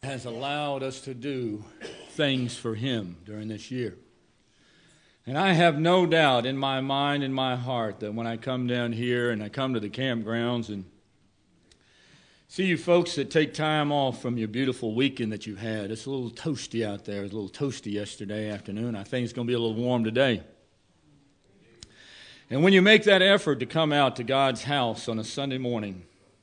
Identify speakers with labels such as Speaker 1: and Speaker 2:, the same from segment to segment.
Speaker 1: has allowed us to do things for Him during this year. And I have no doubt in my mind and my heart that when I come down here and I come to the campgrounds and see you folks that take time off from your beautiful weekend that you've had. It's a little toasty out there. It was a little toasty yesterday afternoon. I think it's going to be a little warm today. And when you make that effort to come out to God's house on a Sunday morning,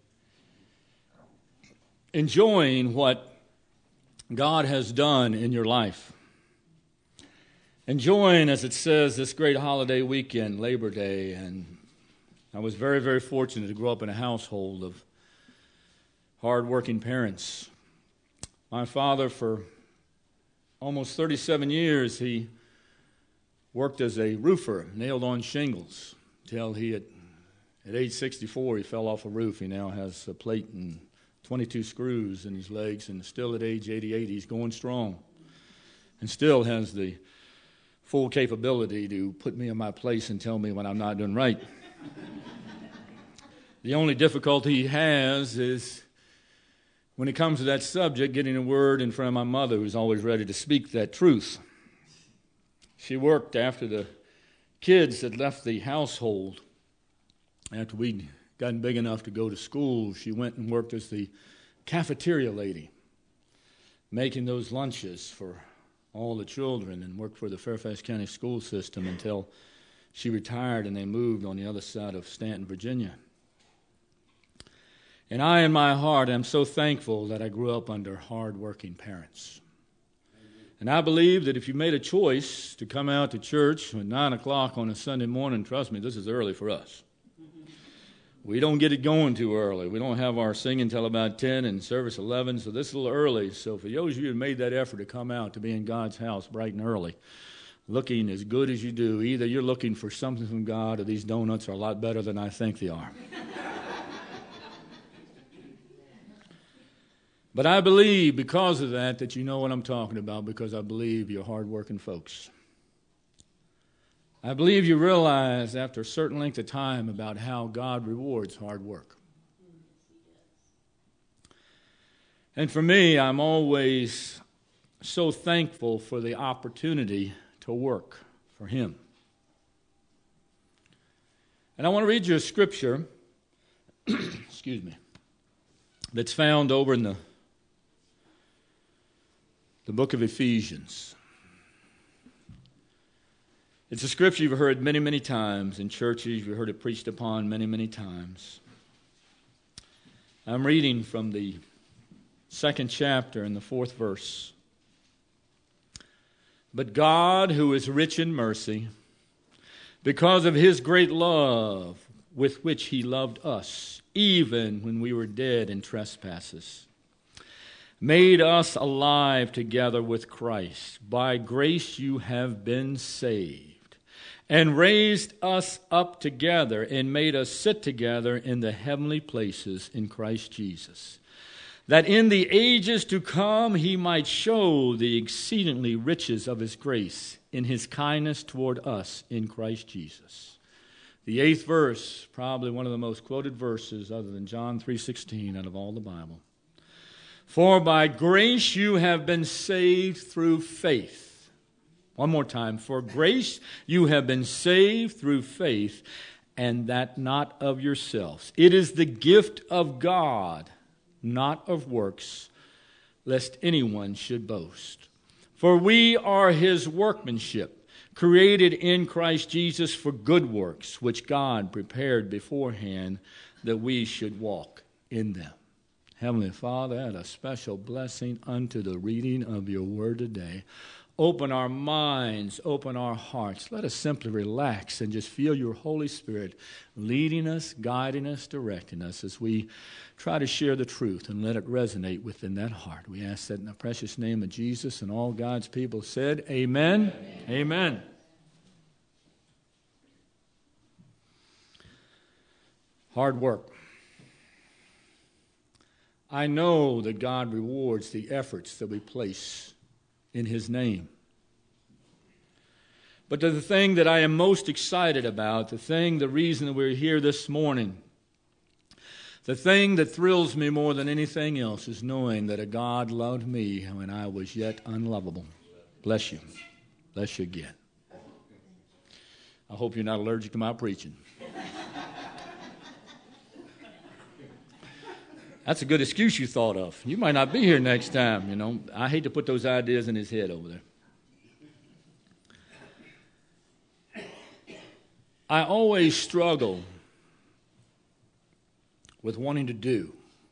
Speaker 1: enjoying what God has done in your life, enjoying, as it says, this great holiday weekend, Labor Day, and I was very, very fortunate to grow up in a household of hard-working parents. My father, for almost 37 years, he worked as a roofer, nailed on shingles, until at age 64, he fell off a roof. He now has a plate and 22 screws in his legs, and still at age 88, he's going strong, and still has the full capability to put me in my place and tell me when I'm not doing right. The only difficulty he has is when it comes to that subject, getting a word in front of my mother, who's always ready to speak that truth. She worked after the kids had left the household. After we'd gotten big enough to go to school, she went and worked as the cafeteria lady, making those lunches for all the children, and worked for the Fairfax County school system until she retired and they moved on the other side of Stanton, Virginia. And I, in my heart, am so thankful that I grew up under hard-working parents. And I believe that if you made a choice to come out to church at 9 o'clock on a Sunday morning, trust me, this is early for us. We don't get it going too early. We don't have our singing until about 10 and service 11, so this is a little early. So for those of you who made that effort to come out to be in God's house bright and early, looking as good as you do, either you're looking for something from God or these donuts are a lot better than I think they are. But I believe because of that you know what I'm talking about, because I believe you're hardworking folks. I believe you realize after a certain length of time about how God rewards hard work. And for me, I'm always so thankful for the opportunity to work for Him. And I want to read you a scripture, excuse me, that's found over in the book of Ephesians. It's a scripture you've heard many, many times in churches. You've heard it preached upon many, many times. I'm reading from the 2nd chapter and the 4th verse. But God, who is rich in mercy, because of His great love with which He loved us, even when we were dead in trespasses, made us alive together with Christ. By grace you have been saved, and raised us up together and made us sit together in the heavenly places in Christ Jesus, that in the ages to come He might show the exceedingly riches of His grace in His kindness toward us in Christ Jesus. The 8th verse, probably one of the most quoted verses other than John 3:16 out of all the Bible. For by grace you have been saved through faith. One more time. For grace you have been saved through faith, and that not of yourselves. It is the gift of God, not of works, lest anyone should boast. For we are His workmanship, created in Christ Jesus for good works, which God prepared beforehand that we should walk in them. Heavenly Father, add a special blessing unto the reading of your word today. Open our minds, open our hearts. Let us simply relax and just feel your Holy Spirit leading us, guiding us, directing us as we try to share the truth and let it resonate within that heart. We ask that in the precious name of Jesus, and all God's people said, Amen. Amen. Amen. Hard work. I know that God rewards the efforts that we place in His name. But the thing that I am most excited about, the reason that we're here this morning, The thing that thrills me more than anything else is knowing that a God loved me when I was yet unlovable. Bless you. Bless you again. I hope you're not allergic to my preaching. That's a good excuse you thought of. You might not be here next time, you know. I hate to put those ideas in his head over there. I always struggle with wanting to do,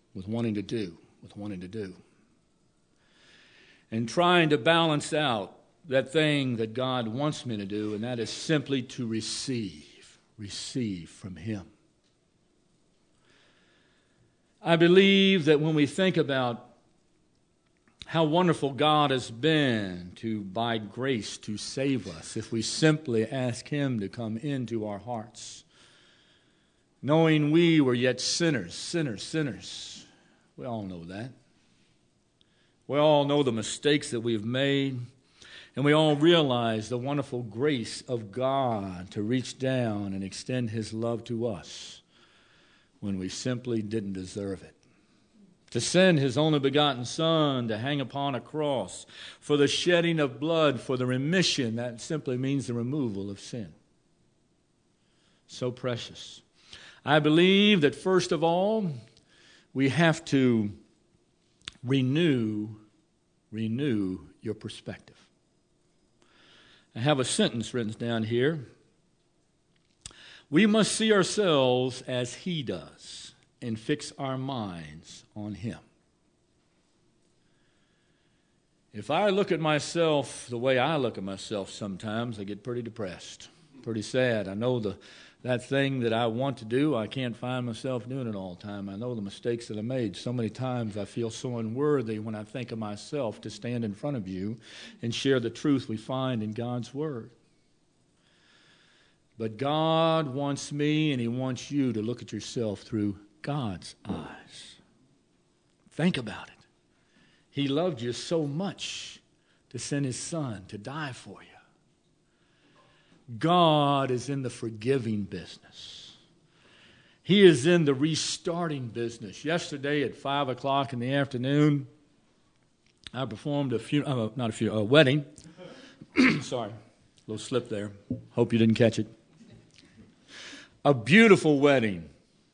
Speaker 1: and trying to balance out that thing that God wants me to do, and that is simply to receive from him. I believe that when we think about how wonderful God has been to, by grace, to save us, if we simply ask him to come into our hearts, knowing we were yet sinners. We all know that. We all know the mistakes that we've made, and we all realize the wonderful grace of God to reach down and extend his love to us when we simply didn't deserve it. To send his only begotten Son to hang upon a cross for the shedding of blood, for the remission, that simply means the removal of sin. So precious. I believe that first of all, we have to renew your perspective. I have a sentence written down here. We must see ourselves as he does and fix our minds on him. If I look at myself the way I look at myself sometimes, I get pretty depressed, pretty sad. I know that thing that I want to do, I can't find myself doing it all the time. I know the mistakes that I made. So many times I feel so unworthy when I think of myself to stand in front of you and share the truth we find in God's Word. But God wants me and he wants you to look at yourself through God's eyes. Think about it. He loved you so much to send his Son to die for you. God is in the forgiving business. He is in the restarting business. Yesterday at 5 o'clock in the afternoon, I performed a wedding. Sorry, a little slip there. Hope you didn't catch it. A beautiful wedding.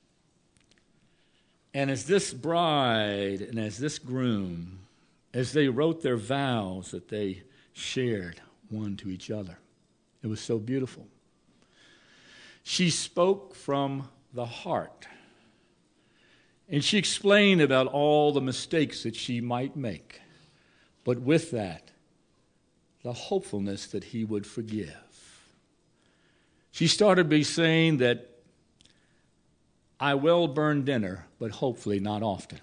Speaker 1: And as this bride and as this groom, as they wrote their vows that they shared one to each other, it was so beautiful. She spoke from the heart. And she explained about all the mistakes that she might make. But with that, the hopefulness that he would forgive. She started by saying that I will burn dinner, but hopefully not often.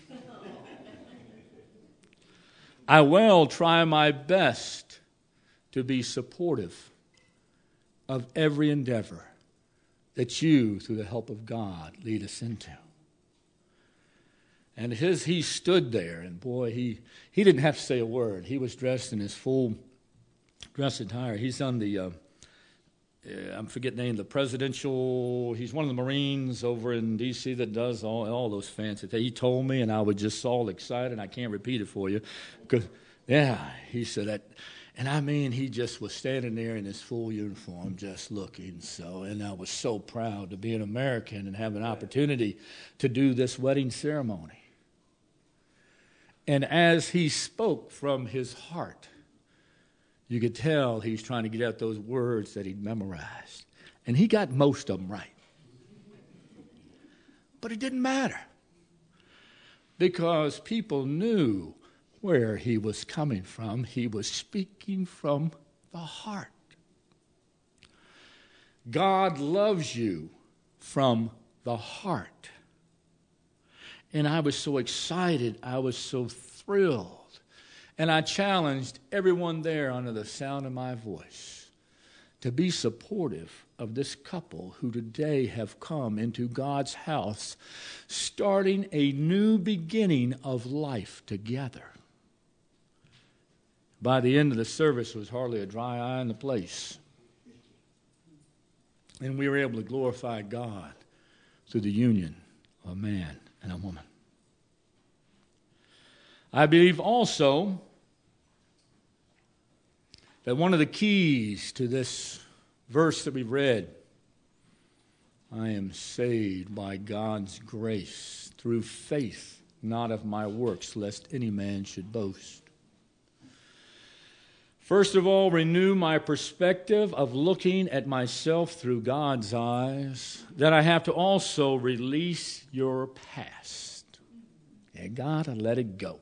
Speaker 1: I will try my best to be supportive of every endeavor that you, through the help of God, lead us into. And as he stood there, and boy, he didn't have to say a word. He was dressed in his full dress attire. He's on the, I'm forgetting the name, the presidential, he's one of the Marines over in D.C. that does all those fancy things. He told me, and I was just all excited. I can't repeat it for you. Because, yeah, he said that. And I mean, he just was standing there in his full uniform, just looking so. And I was so proud to be an American and have an opportunity to do this wedding ceremony. And as he spoke from his heart, you could tell he's trying to get out those words that he'd memorized. And he got most of them right. But it didn't matter. Because people knew where he was coming from. He was speaking from the heart. God loves you from the heart. And I was so excited. I was so thrilled. And I challenged everyone there under the sound of my voice to be supportive of this couple who today have come into God's house, starting a new beginning of life together. By the end of the service, there was hardly a dry eye in the place. And we were able to glorify God through the union a man and a woman. I believe also that one of the keys to this verse that we read, I am saved by God's grace through faith, not of my works, lest any man should boast. First of all, renew my perspective of looking at myself through God's eyes, that I have to also release your past. You gotta let it go.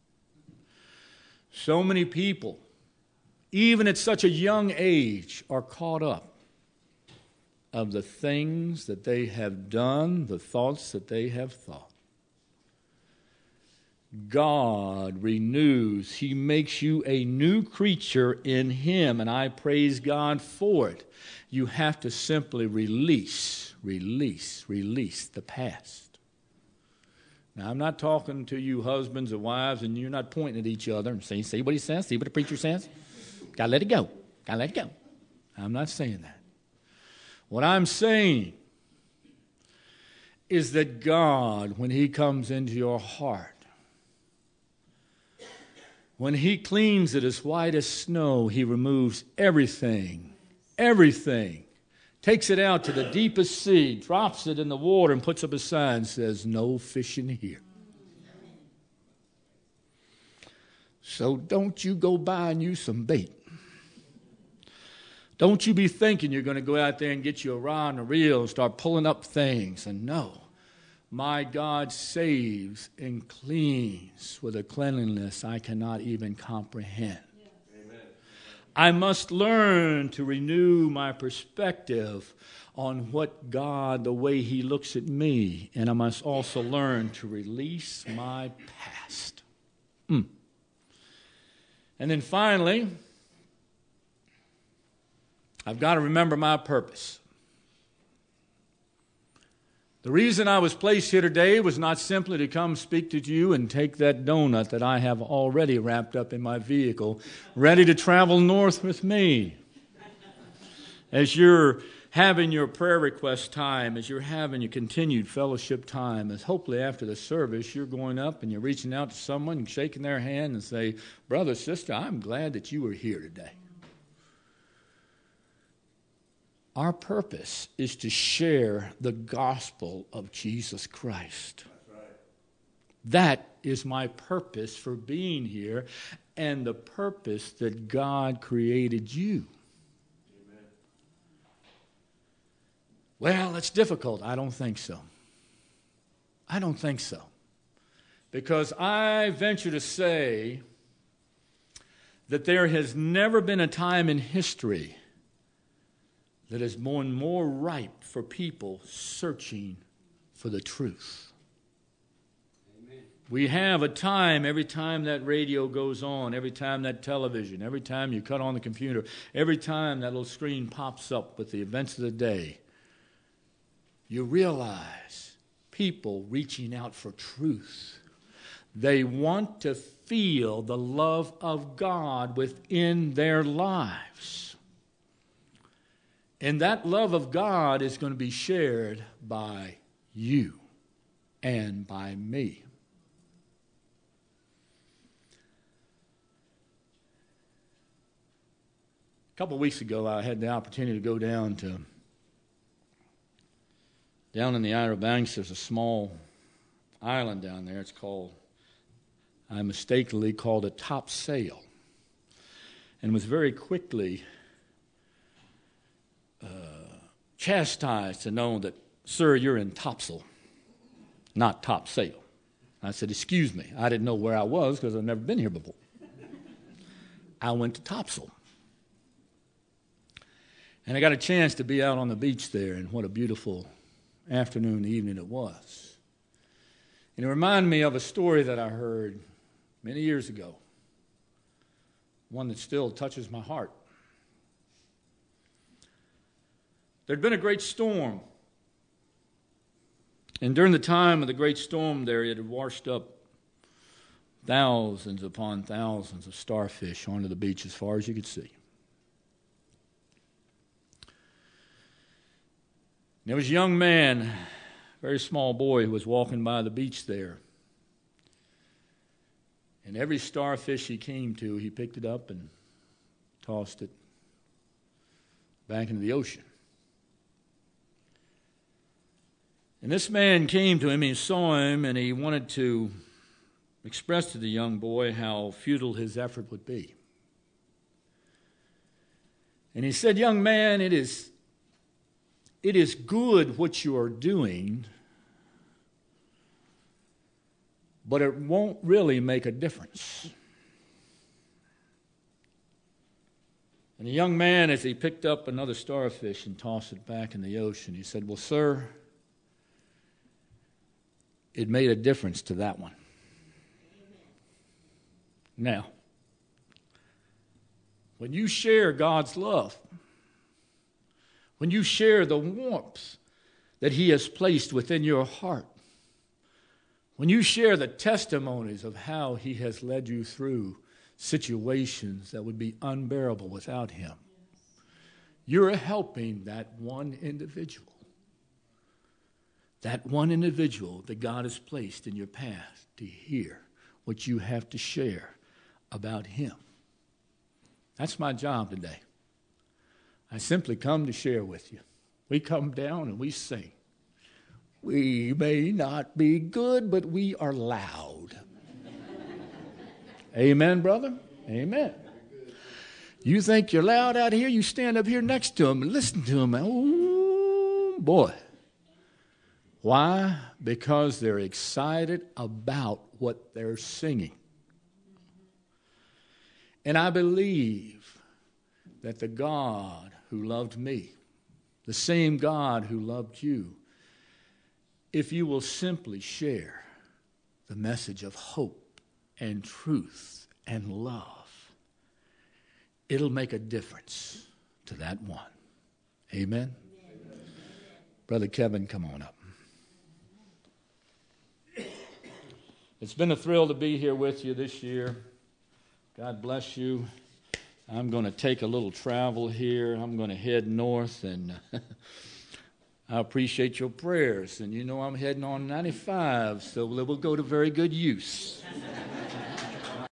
Speaker 1: So many people, even at such a young age, are caught up of the things that they have done, the thoughts that they have thought. God renews. He makes you a new creature in Him, and I praise God for it. You have to simply release the past. Now, I'm not talking to you husbands or wives, and you're not pointing at each other and saying, see what he says, see what the preacher says. Got to let it go. Got to let it go. I'm not saying that. What I'm saying is that God, when He comes into your heart, when He cleans it as white as snow, He removes everything, takes it out to the deepest sea, drops it in the water, and puts up a sign that says, no fishing here. So don't you go buying you some bait. Don't you be thinking you're going to go out there and get you a rod and a reel and start pulling up things. And no, my God saves and cleans with a cleanliness I cannot even comprehend. Amen. I must learn to renew my perspective on what God, the way He looks at me. And I must also learn to release my past. And then finally, I've got to remember my purpose. The reason I was placed here today was not simply to come speak to you and take that donut that I have already wrapped up in my vehicle, ready to travel north with me. As you're having your prayer request time, as you're having your continued fellowship time, as hopefully after the service you're going up and you're reaching out to someone and shaking their hand and say, brother, sister, I'm glad that you were here today. Our purpose is to share the gospel of Jesus Christ. That's right. That is my purpose for being here and the purpose that God created you. Amen. Well, it's difficult. I don't think so. I don't think so. Because I venture to say that there has never been a time in history that has been more ripe for people searching for the truth. Amen. We have a time, every time that radio goes on, every time that television, every time you cut on the computer, every time that little screen pops up with the events of the day, you realize people reaching out for truth. They want to feel the love of God within their lives. And that love of God is going to be shared by you and by me. A couple of weeks ago, I had the opportunity to go down in the Outer Banks. There's a small island down there. It's called, I mistakenly called it Topsail, and was very quickly chastised to know that, sir, you're in topsail, not topsail. I said, excuse me, I didn't know where I was because I've never been here before. I went to topsail. And I got a chance to be out on the beach there, and what a beautiful afternoon, evening it was. And it reminded me of a story that I heard many years ago, one that still touches my heart. There'd been a great storm. And during the time of the great storm there, it had washed up thousands upon thousands of starfish onto the beach as far as you could see. There was a young man very small boy who was walking by the beach there. And every starfish he came to, he picked it up and tossed it back into the ocean. And this man came to him, he saw him, and he wanted to express to the young boy how futile his effort would be. And he said, "Young man, it is good what you are doing, but it won't really make a difference." And the young man, as he picked up another starfish and tossed it back in the ocean, he said, "Well, sir, it made a difference to that one." Now, when you share God's love, when you share the warmth that He has placed within your heart, when you share the testimonies of how He has led you through situations that would be unbearable without Him, you're helping that one individual that God has placed in your path to hear what you have to share about Him. That's my job today. I simply come to share with you. We come down and we sing. We may not be good, but we are loud. Amen, brother? Amen. You think you're loud out here, you stand up here next to them and listen to them. Oh, boy. Why? Because they're excited about what they're singing. And I believe that the God who loved me, the same God who loved you, if you will simply share the message of hope and truth and love, it'll make a difference to that one. Amen? Amen. Brother Kevin, come on up. It's been a thrill to be here with you this year. God bless you. I'm going to take a little travel here. I'm going to head north, and I appreciate your prayers. And you know I'm heading on 95, so it will go to very good use.